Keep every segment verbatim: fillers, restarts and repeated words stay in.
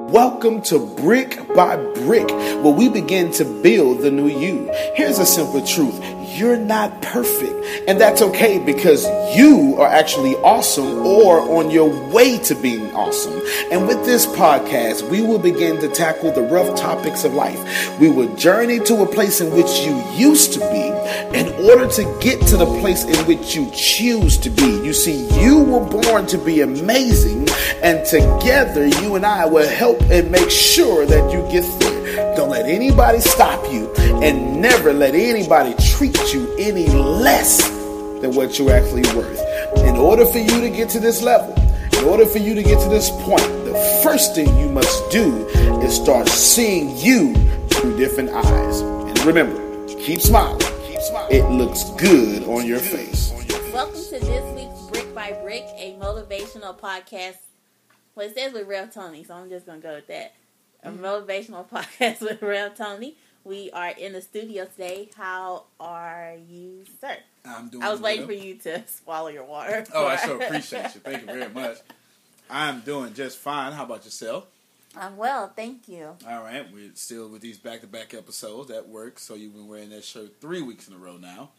Welcome to Brick by Brick, where we begin to build the new you. Here's a simple truth. You're not perfect, and that's okay because you are actually awesome or on your way to being awesome. And with this podcast, we will begin to tackle the rough topics of life. We will journey to a place in which you used to be in order to get to the place in which you choose to be. You see, you were born to be amazing, and together you and I will help and make sure that you get there. Don't let anybody stop you, and never let anybody treat you any less than what you're actually worth. In order for you to get to this level, in order for you to get to this point, the first thing you must do is start seeing you through different eyes. And remember, keep smiling. Keep smiling. It looks good on your face. Welcome to this week's Brick by Brick, a motivational podcast. Well, it says with Rev Tony, so I'm just going to go with that. A mm-hmm. motivational podcast with Rev Tony. We are in the studio today. How are you, sir? I'm doing I was waiting well. for you to swallow your water. Oh, I sure appreciate you. Thank you very much. I'm doing just fine. How about yourself? I'm well, thank you. All right. We're still with these back-to-back episodes. That works. So you've been wearing that shirt three weeks in a row now.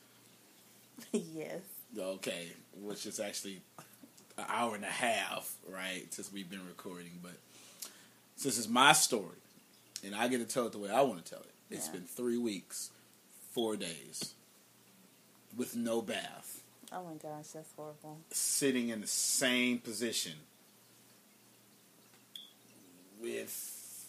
Yes. Okay. Which is actually an hour and a half, right, since we've been recording. But since it's my story, and I get to tell it the way I want to tell it, it's yeah. been three weeks, four days, with no bath. Oh my gosh, that's horrible. Sitting in the same position with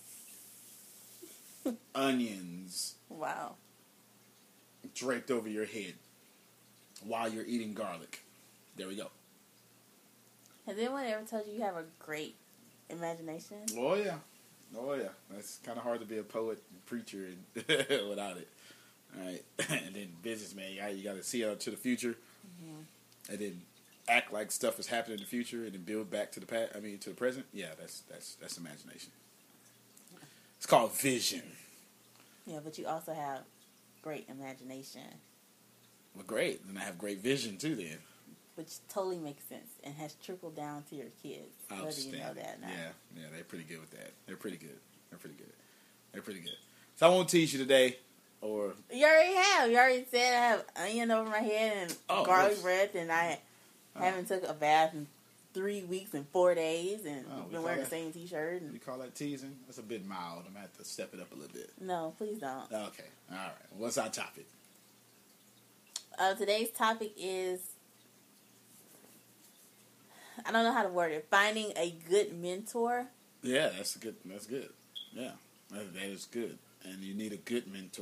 onions wow. draped over your head while you're eating garlic. There we go. Has anyone ever told you you have a great imagination? Oh, yeah. Oh, yeah. That's kind of hard to be a poet and preacher and without it. All right. And then businessman, you, you got to see out to the future. Mm-hmm. And then act like stuff is happening in the future and then build back to the past, I mean, to the present. Yeah, that's that's that's imagination. It's called vision. Yeah, but you also have great imagination. Well, great. Then I have great vision, too, then. Which totally makes sense and has trickled down to your kids. I Whether understand. you know that now. Yeah, yeah, they're pretty good with that. They're pretty good. They're pretty good. They're pretty good. So I won't tease you today, or you already have. You already said I have onion over my head and oh, garlic yes. bread, and I oh. haven't took a bath in three weeks and four days, and oh, been wearing that, the same T-shirt. And you call that teasing? That's a bit mild. I'm gonna have to step it up a little bit. No, please don't. Okay, all right. What's our topic? Uh, today's topic is, I don't know how to word it. Finding a good mentor. Yeah, that's good. That's good. Yeah, that, that is good. And you need a good mentor,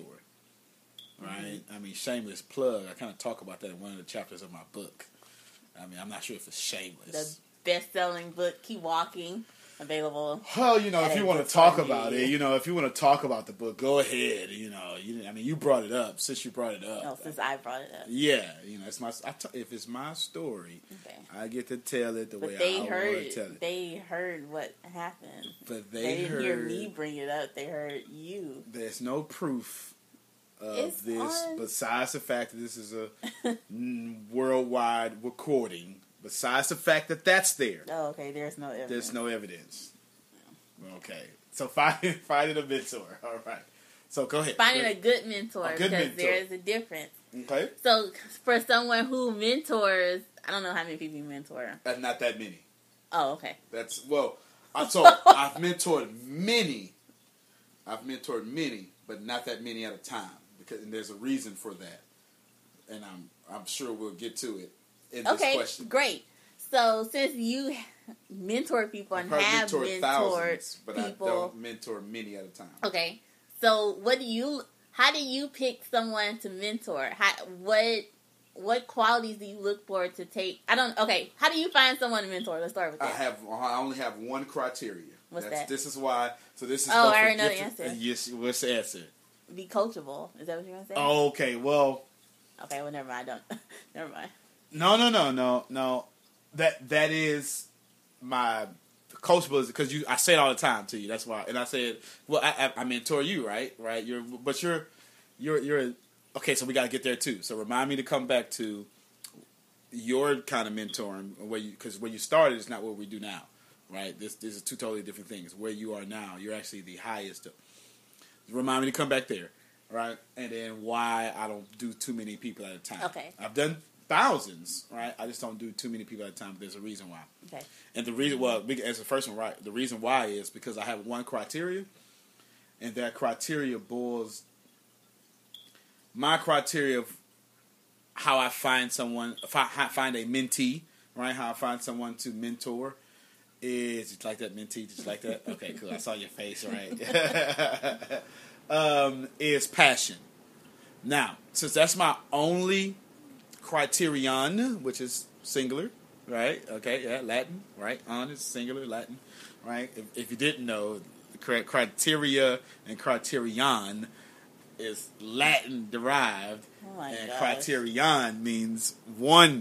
right? Mm-hmm. I mean, shameless plug. I kind of talk about that in one of the chapters of my book. I mean, I'm not sure if it's shameless. The best-selling book, Keep Walking, available. Well, you know, if you want to talk about it, you know, if you want to talk about the book, go ahead. You know, you, I mean, you brought it up. Since you brought it up. No, since I brought it up. Yeah, you know, it's my. I t- if it's my story, okay. I get to tell it the but way they I heard, want to tell it. They heard what happened. But they, they didn't heard, hear me bring it up. They heard you. There's no proof of it's this on. besides the fact that this is a worldwide recording. Besides the fact that that's there. Oh, okay. There's no evidence. There's no evidence. Okay. So finding finding a mentor. All right. So go ahead. Finding go a good mentor. A good because mentor. there is a difference. Okay. So for someone who mentors, I don't know how many people you mentor. Uh, not that many. Oh, okay. That's, well, I so I've mentored many. I've mentored many, but not that many at a time. Because and there's a reason for that. And I'm I'm sure we'll get to it in this okay, question. Great. So since you mentor people and have mentored thousands, but people, I don't mentor many at a time. Okay. So what do you? How do you pick someone to mentor? How, what what qualities do you look for to take? I don't. Okay. How do you find someone to mentor? Let's start with that. I have. I only have one criteria. What's That's, that? This is why. So this is. Oh, I already know the answer. Yes. What's the answer? Be coachable. Is that what you're gonna say? Oh, okay. Well. Okay. Well, never mind. I don't. Never mind. No, no, no, no, no. That that is my coachable is because you. I say it all the time to you. That's why. And I said, well, I, I, I mentor you, right? Right. You're, but you're, you're, you're. Okay, so we got to get there too. So remind me to come back to your kind of mentoring, where you because where you started is not what we do now. right? This, this is two totally different things. Where you are now, you're actually the highest. Remind me to come back there, right? And then why I don't do too many people at a time. Okay. I've done thousands, right? I just don't do too many people at a time. But there's a reason why. Okay. And the reason, well, as the first one, right? The reason why is because I have one criteria, and that criteria boils. My criteria of how I find someone, if I find a mentee, right? How I find someone to mentor is just like that, mentee, just like that. Okay, cool. I saw your face, right? um, is passion. Now, since that's my only criterion, which is singular, right? Okay, yeah, Latin, right? On is singular, Latin, right? If, if you didn't know, the correct criteria and criterion is Latin derived, oh my and gosh. criterion means one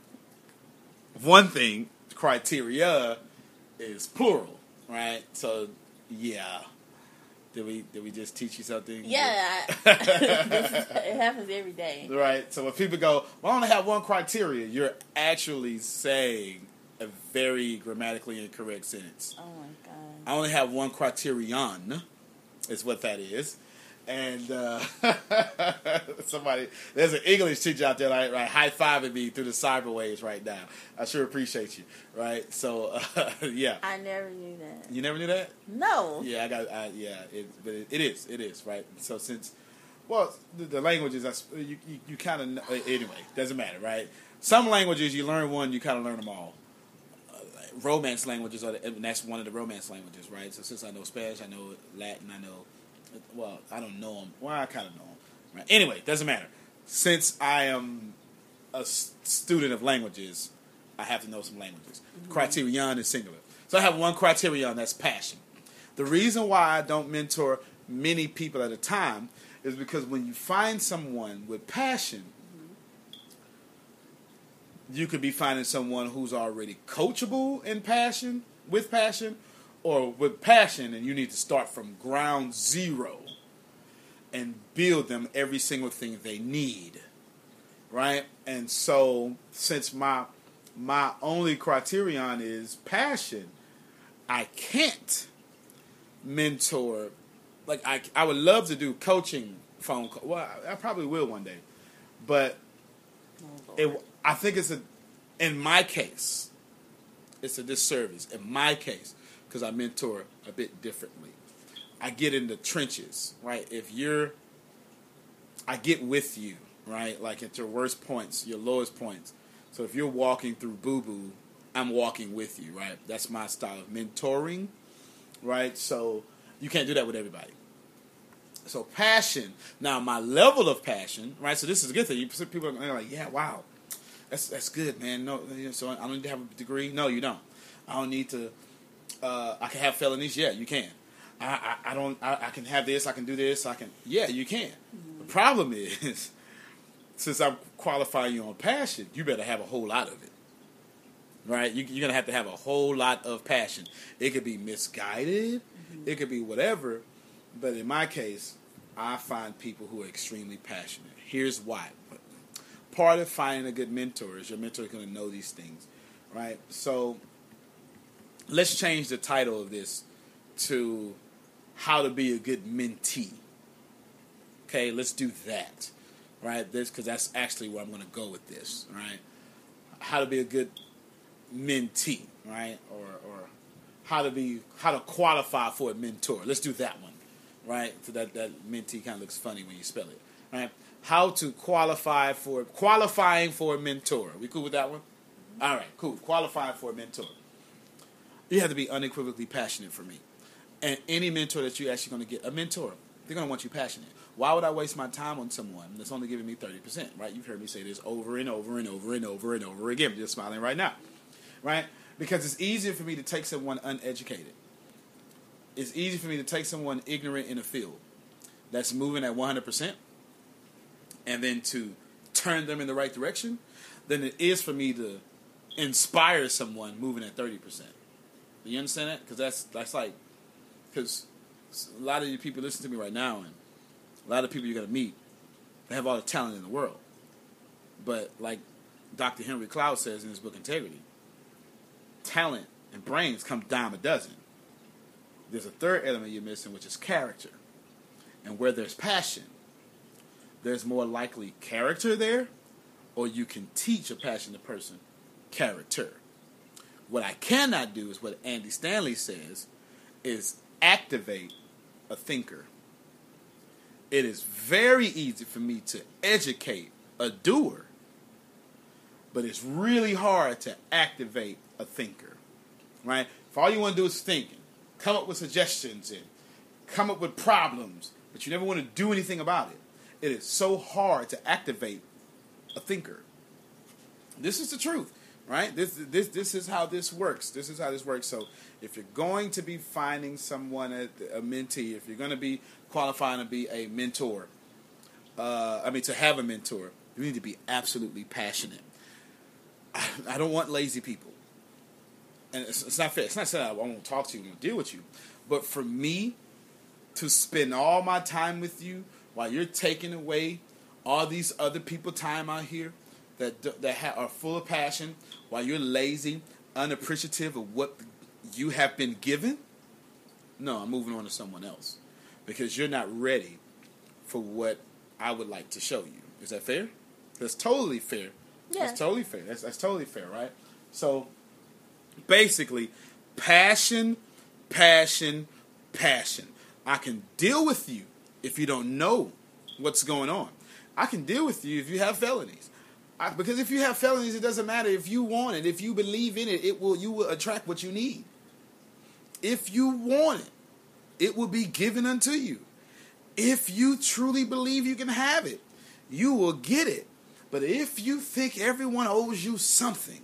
one thing. Criteria is plural, right? So, yeah. Did we did we just teach you something? Yeah, I, this is, it happens every day. Right. So when people go, well, I only have one criteria, you're actually saying a very grammatically incorrect sentence. Oh my god. I only have one criterion, is what that is. And uh, somebody, there's an English teacher out there like, like high-fiving me through the cyber waves right now. I sure appreciate you, right? So, uh, yeah. I never knew that. You never knew that? No. Yeah, I got. I, yeah, it, but it, it is. It is right. So since, well, the, the languages, that's you. You, you kind of know, anyway. Doesn't matter, right? Some languages you learn one, you kind of learn them all. Uh, romance languages are, the, and that's one of the romance languages, right? So since I know Spanish, I know Latin, I know. Well, I don't know them. Well, I kind of know them. Right? Anyway, doesn't matter. Since I am a s- student of languages, I have to know some languages. Mm-hmm. Criterion is singular. So I have one criterion, that's passion. The reason why I don't mentor many people at a time is because when you find someone with passion, mm-hmm. you could be finding someone who's already coachable in passion, with passion, or with passion, and you need to start from ground zero and build them every single thing they need, right? And so, since my my only criterion is passion, I can't mentor. Like I, I would love to do coaching phone call. Well, I, I probably will one day, but Oh, it, I think it's a. In my case, it's a disservice. In my case. Because I mentor a bit differently. I get in the trenches, right? If you're, I get with you, right? Like at your worst points, your lowest points. So if you're walking through boo-boo, I'm walking with you, right? That's my style of mentoring, right? So you can't do that with everybody. So passion. Now my level of passion, right? So this is a good thing. You, people are like, yeah, wow, that's that's good, man. No, so I don't need to have a degree. No, you don't. I don't need to. Uh, I can have felonies. Yeah, you can. I, I, I don't. I, I can have this. I can do this. I can. Yeah, you can. Mm-hmm. The problem is, since I'm qualifying you on passion, you better have a whole lot of it. Right? You, you're gonna have to have a whole lot of passion. It could be misguided. Mm-hmm. It could be whatever. But in my case, I find people who are extremely passionate. Here's why. Part of finding a good mentor is your mentor is going to know these things, right? So. Let's change the title of this to how to be a good mentee. Okay, let's do that, right? This because that's actually where I'm going to go with this, right? How to be a good mentee, right? Or or how to be how to qualify for a mentor. Let's do that one, right? So that that mentee kind of looks funny when you spell it, right? How to qualify for qualifying for a mentor. We cool with that one? Mm-hmm. All right, cool. Qualifying for a mentor. You have to be unequivocally passionate for me. And any mentor that you're actually going to get, a mentor, they're going to want you passionate. Why would I waste my time on someone that's only giving me thirty percent, right? You've heard me say this over and over and over and over and over again. I'm just smiling right now, right? Because it's easier for me to take someone uneducated. It's easy for me to take someone ignorant in a field that's moving at one hundred percent and then to turn them in the right direction than it is for me to inspire someone moving at thirty percent. Do you understand that? Because that's that's like, because a lot of you people listen to me right now, and a lot of people you're gonna meet, they have all the talent in the world, but like Doctor Henry Cloud says in his book Integrity, talent and brains come dime a dozen. There's a third element you're missing, which is character. And where there's passion, there's more likely character there, or you can teach a passionate person character. What I cannot do is what Andy Stanley says, is activate a thinker. It is very easy for me to educate a doer, but it's really hard to activate a thinker, right? If all you want to do is think, come up with suggestions and come up with problems, but you never want to do anything about it, it is so hard to activate a thinker. This is the truth, right? This this this is how this works. This is how this works. So if you're going to be finding someone, a, a mentee, if you're going to be qualifying to be a mentor, uh, I mean to have a mentor, you need to be absolutely passionate. I, I don't want lazy people. And it's, it's not fair. It's not saying I won't talk to you and deal with you. But for me to spend all my time with you while you're taking away all these other people time out here that that ha- are full of passion, while you're lazy, unappreciative of what you have been given, no, I'm moving on to someone else. Because you're not ready for what I would like to show you. Is that fair? That's totally fair. Yeah. That's totally fair. That's, that's totally fair, right? So, basically, passion, passion, passion. I can deal with you if you don't know what's going on. I can deal with you if you have felonies. I, because if you have felonies, it doesn't matter. If you want it, if you believe in it, it will you will attract what you need. If you want it, it will be given unto you. If you truly believe you can have it, you will get it. But if you think everyone owes you something,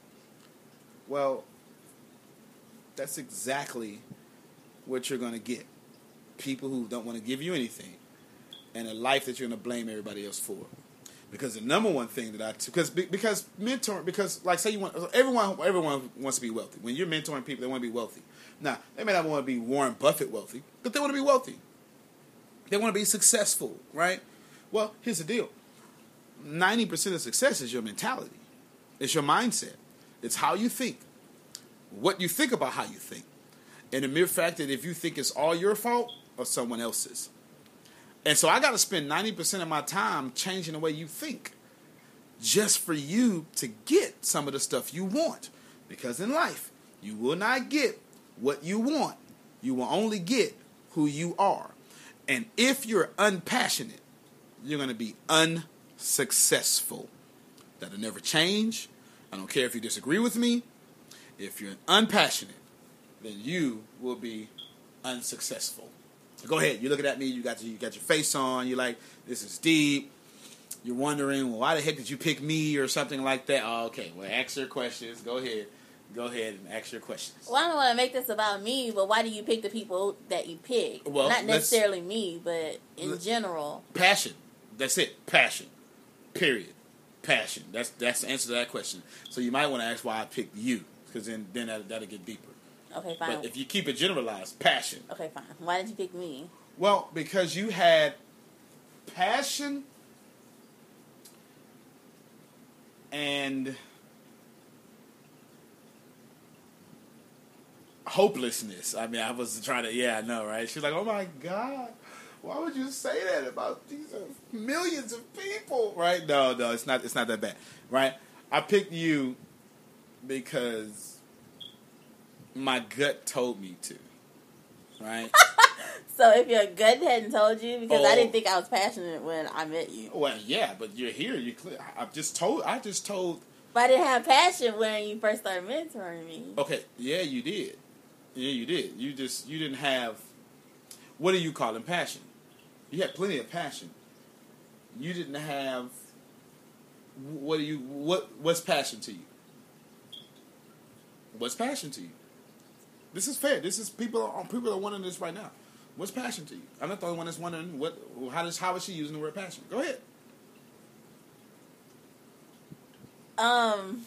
well, that's exactly what you're going to get. People who don't want to give you anything, and a life that you're going to blame everybody else for. Because the number one thing that I, because because mentor, because like say you want everyone everyone wants to be wealthy. When you're mentoring people, they want to be wealthy. Now they may not want to be Warren Buffett wealthy, but they want to be wealthy. They want to be successful, right? Well, here's the deal: ninety percent of success is your mentality. It's your mindset. It's how you think, what you think about how you think, and the mere fact that if you think it's all your fault or someone else's. And so I got to spend ninety percent of my time changing the way you think just for you to get some of the stuff you want. Because in life, you will not get what you want. You will only get who you are. And if you're unpassionate, you're going to be unsuccessful. That'll never change. I don't care if you disagree with me. If you're unpassionate, then you will be unsuccessful. Go ahead. You're looking at me. You got your, you got your face on. You're like, this is deep. You're wondering, well, why the heck did you pick me or something like that? Oh, okay. Well, ask your questions. Go ahead. Go ahead and ask your questions. Well, I don't want to make this about me, but why do you pick the people that you pick? Well, not necessarily me, but in general. Passion. That's it. Passion. Period. Passion. That's that's the answer to that question. So you might want to ask why I picked you, because then then that, that'll get deeper. Okay, fine. But if you keep it generalized, passion. Okay, fine. Why did you pick me? Well, because you had passion and hopelessness. I mean, I was trying to, yeah, I know, right? She's like, oh my God, why would you say that about these millions of people, right? No, no, it's not, it's not that bad, right? I picked you because my gut told me to, right? So if your gut hadn't told you, because oh. I didn't think I was passionate when I met you. Well, yeah, but you're here. You, I've just told. I just told. But I didn't have passion when you first started mentoring me. Okay, yeah, you did. Yeah, you did. You just you didn't have. What do you call it? Passion. You had plenty of passion. You didn't have. What do you what What's passion to you? What's passion to you? This is fair. This is people are people are wondering this right now. What's passion to you? I'm not the only one that's wondering what how does how is she using the word passion? Go ahead. Um,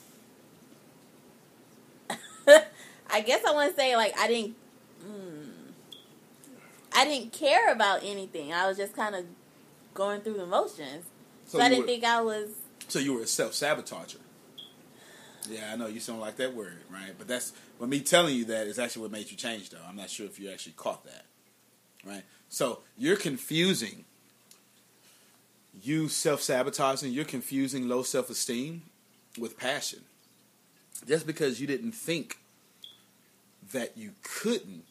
I guess I want to say like I didn't, mm, I didn't care about anything. I was just kind of going through the motions, so, so I didn't were, think I was. So you were a self-sabotager. Yeah, I know you don't like that word, right? But that's, but me telling you that is actually what made you change, though. I'm not sure if you actually caught that, right? So you're confusing you self-sabotaging, you're confusing low self-esteem with passion. Just because you didn't think that you couldn't,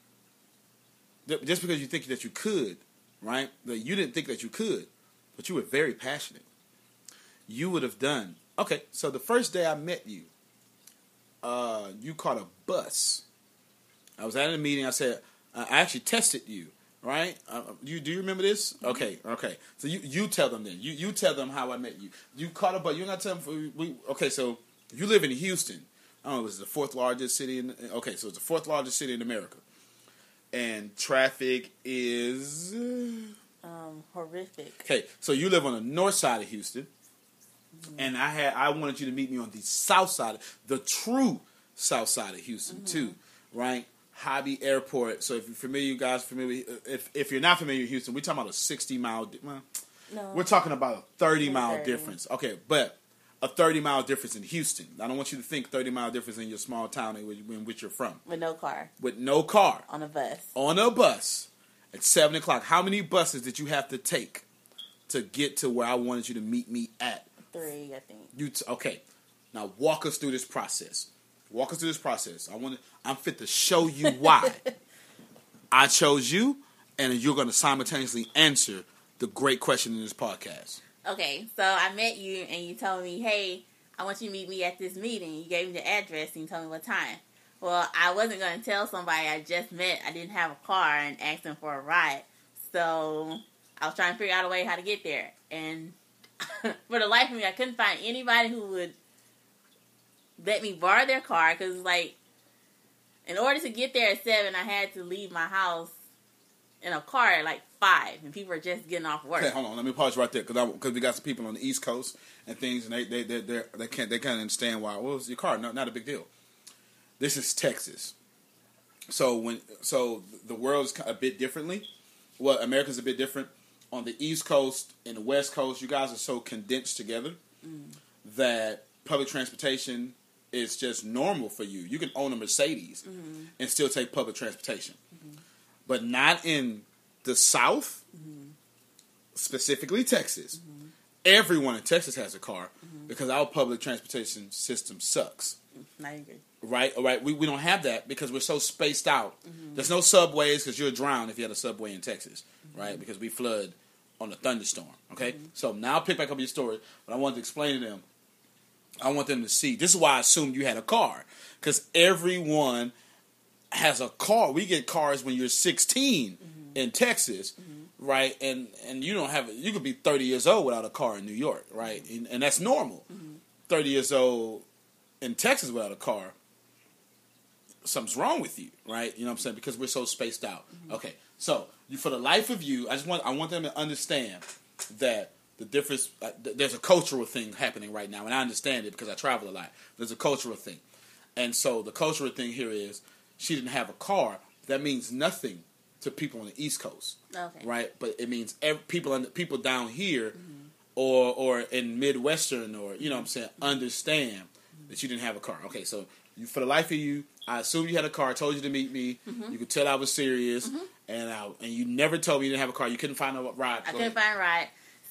just because you think that you could, right? That you didn't think that you could, but you were very passionate. You would have done, okay, so the first day I met you, uh, you caught a bus. I was at a meeting, I said, I actually tested you, right? Uh, you Do you remember this? Okay, okay. So you, you tell them then. You you tell them how I met you. You caught a bus, you're not telling them, we, okay, so you live in Houston. I don't know, it was the fourth largest city in, okay, so it's the fourth largest city in America. And traffic is... Um, horrific. Okay, so you live on the north side of Houston. Mm-hmm. And I had I wanted you to meet me on the south side, the true south side of Houston, mm-hmm. too, right? Hobby Airport. So if you're familiar, you guys familiar, if if you're not familiar with Houston, we're talking about a sixty mile, well, no. we're talking about a thirty mile thirty. difference. Okay, but a thirty mile difference in Houston. I don't want you to think thirty mile difference in your small town in which, in which you're from. With no car. With no car. On a bus. On a bus at seven o'clock. How many buses did you have to take to get to where I wanted you to meet me at? Three, I think. You t- okay. Now walk us through this process. Walk us through this process. I want to, I'm fit to show you why I chose you, and you're going to simultaneously answer the great question in this podcast. Okay, so I met you, and you told me, hey, I want you to meet me at this meeting. You gave me the address, and you told me what time. Well, I wasn't going to tell somebody I just met I didn't have a car and ask them for a ride. So I was trying to figure out a way how to get there. And for the life of me, I couldn't find anybody who would let me borrow their car. Because, like, in order to get there at seven, I had to leave my house in a car at, like, five. And people were just getting off work. Okay, hold on. Let me pause right there. Because because we got some people on the East Coast and things. And they they they they, they can't they can't understand why. Well, it was your car. No, not a big deal. This is Texas. So when so the world is a bit differently. Well, America's a bit different. On the East Coast and the West Coast, you guys are so condensed together mm. that public transportation is just normal for you. You can own a Mercedes mm-hmm. and still take public transportation. Mm-hmm. But not in the South, mm-hmm. specifically Texas. Mm-hmm. Everyone in Texas has a car mm-hmm. because our public transportation system sucks. I agree. Right, all right. We we don't have that because we're so spaced out. Mm-hmm. There's no subways because you'll drown if you had a subway in Texas, mm-hmm. right? Because we flood on a thunderstorm. Okay, mm-hmm. So now I'll pick back up your story, but I wanted to explain to them. I want them to see. This is why I assumed you had a car because everyone has a car. We get cars when you're sixteen mm-hmm. in Texas, mm-hmm. right? And and you don't have. You could be thirty years old without a car in New York, right? And, and that's normal. Mm-hmm. thirty years old in Texas without a car. Something's wrong with you, right? You know what I'm saying? Because we're so spaced out. Mm-hmm. Okay, so you, for the life of you, I just want I want them to understand that the difference. Uh, th- there's a cultural thing happening right now, and I understand it because I travel a lot. There's a cultural thing, and so the cultural thing here is she didn't have a car. That means nothing to people on the East Coast, okay. right? But it means every, people people down here, mm-hmm. or or in Midwestern, or you know what I'm saying, understand mm-hmm. that you didn't have a car. Okay, so you, for the life of you. I assumed you had a car. I told you to meet me. Mm-hmm. You could tell I was serious, mm-hmm. and I, and you never told me you didn't have a car. You couldn't find a ride. I Go couldn't ahead. find a ride,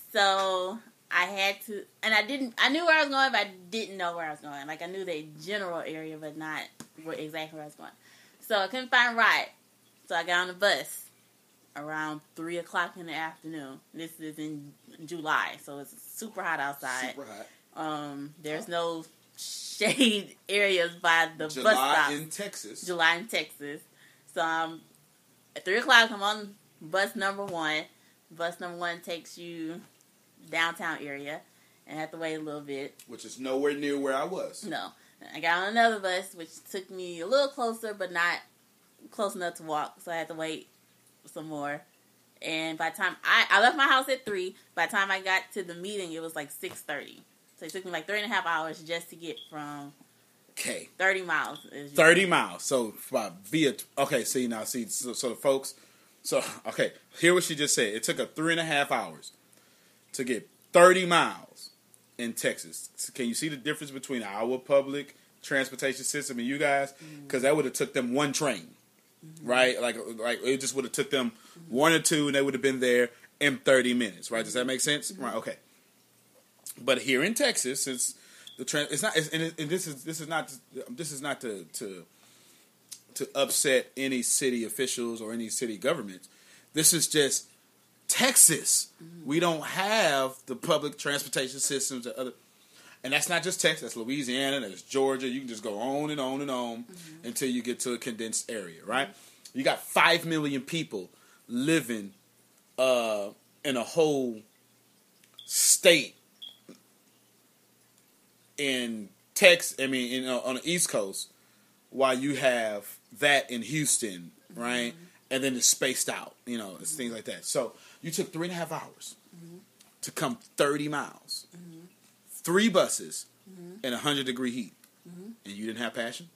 so I had to. And I didn't. I knew where I was going, but I didn't know where I was going. Like I knew the general area, but not where, exactly where I was going. So I couldn't find a ride. So I got on the bus around three o'clock in the afternoon. This is in July, so it's super hot outside. Super hot. Um, there's no shade areas by the July bus stop. in Texas. July in Texas. So um, at three o'clock, I'm on bus number one. Bus number one takes you downtown area, and I have to wait a little bit. Which is nowhere near where I was. No. I got on another bus, which took me a little closer, but not close enough to walk, so I had to wait some more. And by the time I, I left my house at three, by the time I got to the meeting, it was like six thirty. So it took me like three and a half hours just to get from okay thirty miles. Thirty miles. So via okay. See now, see so, so the folks. So okay, hear what she just said. It took her three and a half hours to get thirty miles in Texas. Can you see the difference between our public transportation system and you guys? Because that would have took them one train, mm-hmm. right? Like, like it just would have took them mm-hmm. one or two, and they would have been there in thirty minutes, right? Does that make sense? Mm-hmm. Right. Okay. But here in Texas, since the trans, it's not, it's, and, it, and this is this is not this is not to to to upset any city officials or any city governments. This is just Texas. Mm-hmm. We don't have the public transportation systems that other, and that's not just Texas. That's Louisiana. That's Georgia. You can just go on and on and on mm-hmm. until you get to a condensed area, right? Mm-hmm. You got five million people living uh, in a whole state in Texas. I mean, in, uh, on the East Coast, while you have that in Houston, right? Mm-hmm. And then it's spaced out, you know, it's mm-hmm. things like that. So you took three and a half hours mm-hmm. to come thirty miles, mm-hmm. three buses, mm-hmm. in one hundred degree heat, mm-hmm. and you didn't have passion?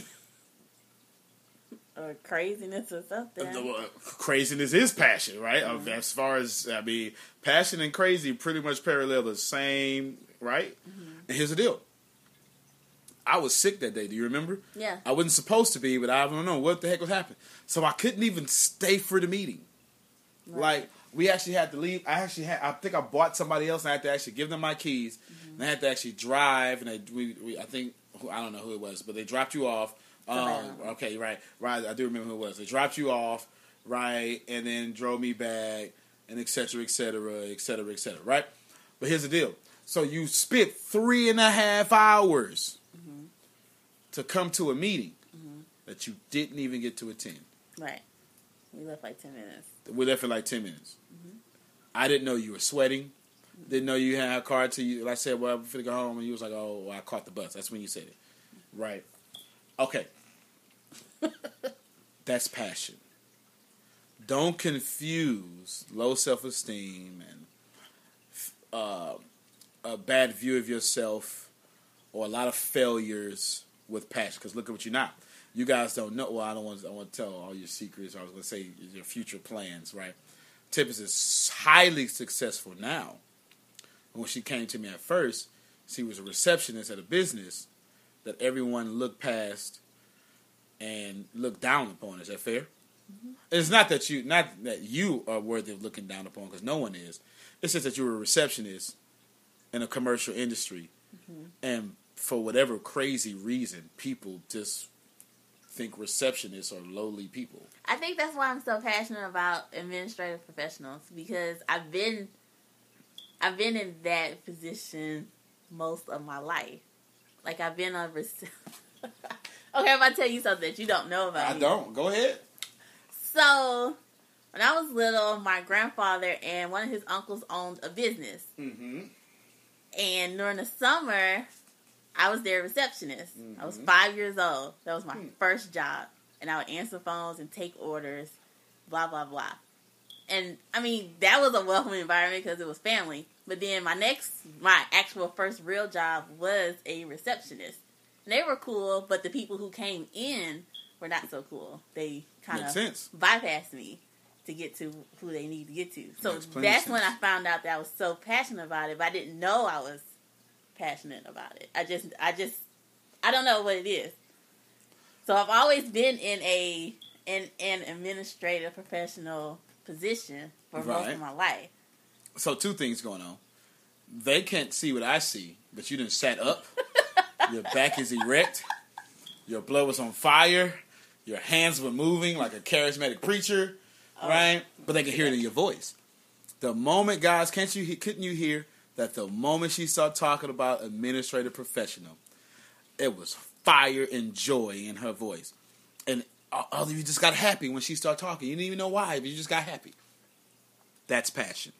Or craziness or something. Uh, craziness is passion, right? Mm-hmm. As far as, I mean, passion and crazy pretty much parallel the same, right? Mm-hmm. And here's the deal. I was sick that day. Do you remember? Yeah. I wasn't supposed to be, but I don't know what the heck was happening. So I couldn't even stay for the meeting. Right. Like, we actually had to leave. I actually had, I think I bought somebody else, and I had to actually give them my keys. Mm-hmm. And I had to actually drive, and they, we, we, I think, I don't know who it was, but they dropped you off. Um, okay, right, right. I do remember who it was. They dropped you off, right, and then drove me back, and et cetera, et cetera, et cetera, et cetera, right? But here's the deal. So you spent three and a half hours mm-hmm. to come to a meeting mm-hmm. that you didn't even get to attend. Right. We left like ten minutes. We left for like ten minutes. Mm-hmm. I didn't know you were sweating. Mm-hmm. Didn't know you had a car till you. I said, well, I'm finna go home, and you was like, oh, well, I caught the bus. That's when you said it. Right. Okay. That's passion. Don't confuse low self-esteem and uh, a bad view of yourself or a lot of failures with passion. Because look at what you're not. You guys don't know. Well, I don't want. I want to tell all your secrets. Or I was going to say your future plans, right? Tippis is highly successful now. When she came to me at first, she was a receptionist at a business that everyone looked past and looked down upon. Is that fair? Mm-hmm. It's not that you, not that you are worthy of looking down upon, because no one is. It's just that you're a receptionist in a commercial industry, mm-hmm. and for whatever crazy reason, people just think receptionists are lowly people. I think that's why I'm so passionate about administrative professionals, because I've been, I've been in that position most of my life. Like, I've been a recept. Okay, I'm about to tell you something that you don't know about. I me. don't. Go ahead. So, when I was little, my grandfather and one of his uncles owned a business. Mm-hmm. And during the summer, I was their receptionist. Mm-hmm. I was five years old. That was my mm. first job. And I would answer phones and take orders, blah, blah, blah. And, I mean, that was a welcoming environment because it was family. But then my next, my actual first real job was a receptionist. And they were cool, but the people who came in were not so cool. They kind of bypassed me to get to who they need to get to. So that's when I found out that I was so passionate about it, but I didn't know I was passionate about it. I just, I just, I don't know what it is. So I've always been in a, in an administrative professional position for right. most of my life. So two things going on. They can't see what I see, but you done sat up. Your back is erect. Your blood was on fire. Your hands were moving like a charismatic preacher, oh. right? But they can hear it in your voice. The moment, guys, can't you couldn't you hear that the moment she started talking about administrative professional, it was fire and joy in her voice. And all of you just got happy when she started talking. You didn't even know why, but you just got happy. That's passion.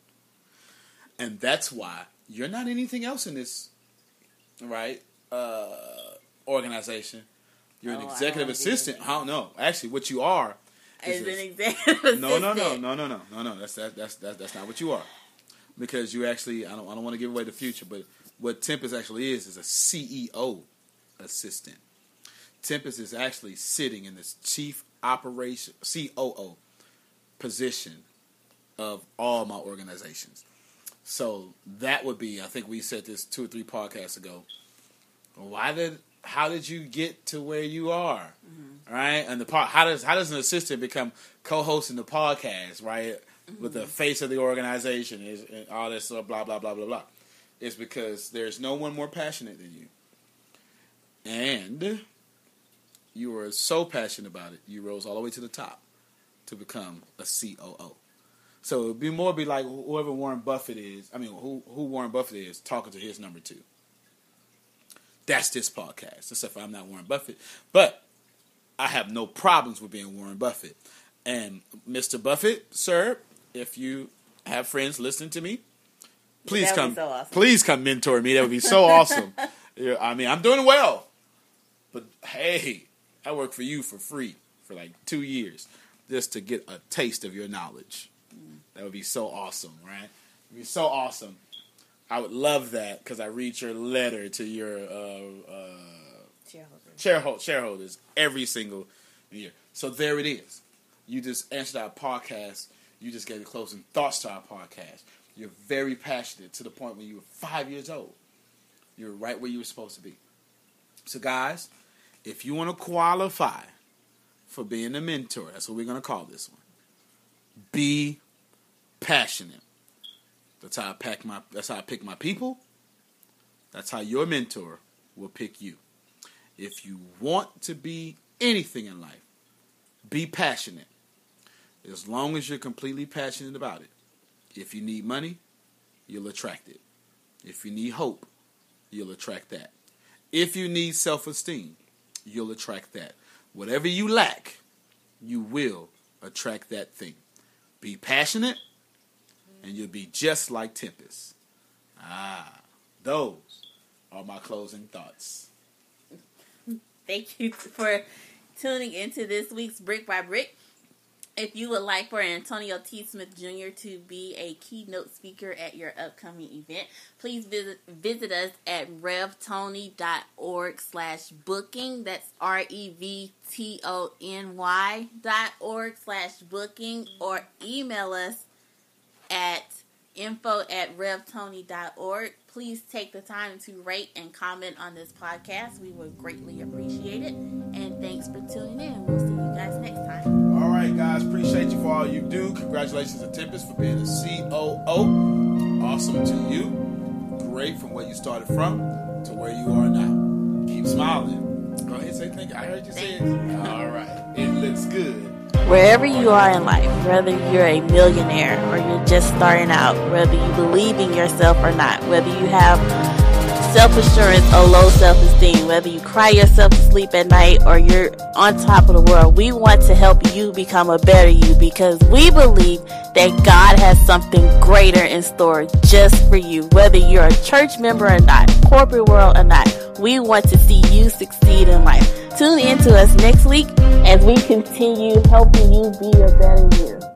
And that's why you're not anything else in this, right, uh, organization. You're oh, an executive I assistant. I don't know. Actually, what you are is, is an executive assistant. No, no, no, no, no, no, no, no. That's that, that's that, that's not what you are. Because you actually, I don't, I don't want to give away the future, but what Tippis actually is is a C E O assistant. Tippis is actually sitting in this chief operation C O O position of all my organizations. So that would be, I think we said this two or three podcasts ago. Why did, how did you get to where you are, mm-hmm. right? And the part, how does how does an assistant become co-hosting the podcast, right? Mm-hmm. With the face of the organization, is and all this blah blah blah blah blah. It's because there's no one more passionate than you, and you were so passionate about it, you rose all the way to the top to become a C O O. So it would be more be like whoever Warren Buffett is. I mean, who who Warren Buffett is talking to his number two. That's this podcast, except for I'm not Warren Buffett. But I have no problems with being Warren Buffett. And Mister Buffett, sir, if you have friends listening to me, please come. So awesome. Please come mentor me. That would be so awesome. I mean, I'm doing well, but hey, I work for you for free for like two years just to get a taste of your knowledge. That would be so awesome, right? It would be so awesome. I would love that because I read your letter to your uh, uh, shareholders. Sharehold- shareholders every single year. So there it is. You just answered our podcast. You just gave the closing thoughts to our podcast. You're very passionate to the point when you were five years old. You're right where you were supposed to be. So guys, if you want to qualify for being a mentor, that's what we're going to call this one. Be passionate. That's how I pack my. That's how I pick my people. That's how your mentor will pick you. If you want to be anything in life, be passionate. As long as you're completely passionate about it. If you need money, you'll attract it. If you need hope, you'll attract that. If you need self-esteem, you'll attract that. Whatever you lack, you will attract that thing. Be passionate, and you'll be just like Tempest. Ah, those are my closing thoughts. Thank you for tuning into this week's Brick by Brick. If you would like for Antonio T. Smith Junior to be a keynote speaker at your upcoming event, please visit visit us at revtony.org slash booking. That's R-E-V-T-O-N-Y dot org slash booking, or email us at info at revtony dot org. Please take the time to rate and comment on this podcast. We would greatly appreciate it. And thanks for tuning in. We'll see you guys next time. All right, guys. Appreciate you for all you do. Congratulations to Tempest for being a C O O. Awesome to you. Great from where you started from to where you are now. Keep smiling. Go ahead and say thank you. I heard you say it. All right. It looks good. Wherever you are in life, whether you're a millionaire or you're just starting out, whether you believe in yourself or not, whether you have self-assurance or low self-esteem, whether you cry yourself to sleep at night or you're on top of the world, we want to help you become a better you, because we believe that God has something greater in store just for you. Whether you're a church member or not, corporate world or not, we want to see you succeed in life. Tune in to us next week as we continue helping you be a better you.